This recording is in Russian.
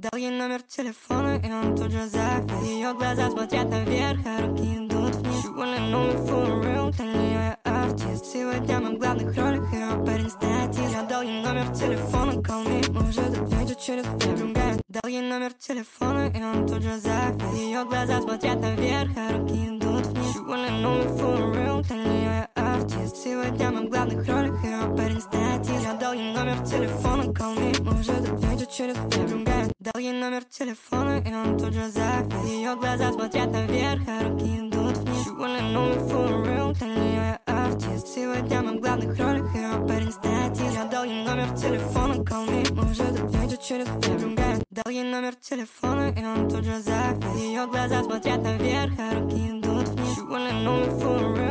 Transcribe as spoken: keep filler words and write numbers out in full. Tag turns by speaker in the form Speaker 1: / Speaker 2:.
Speaker 1: Дал ей номер телефона, и он тут же завис. Ее глаза смотрят наверх, а руки идут вниз. She wanna know me for real, для нее я артист. Сегодня мы в главных ролях, ее парень статист. Я дал ей номер телефона, call me. Мы уже тут видео через веб. Дал ей номер телефона, и он тут же завис. Ее глаза смотрят наверх, а руки идут вниз. She wanna know me for real, для нее я артист. Сегодня мы в главных ролях, ее парень статист. Я дал ей номер телефона, call me. Мы уже тут видео через веб. Дал ей номер телефона, и он тут же завис. Ее глаза смотрят наверх, а руки идут вниз. She wanna know me for real, для нее я артист. Сегодня мы в главных ролях, ее парень статист. Я дал ей номер телефона, call me. Мы уже тут видео через веб. Дал ей номер телефона, и он тут же завис. Ее глаза смотрят наверх, а руки идут вниз. She wanna know me for real.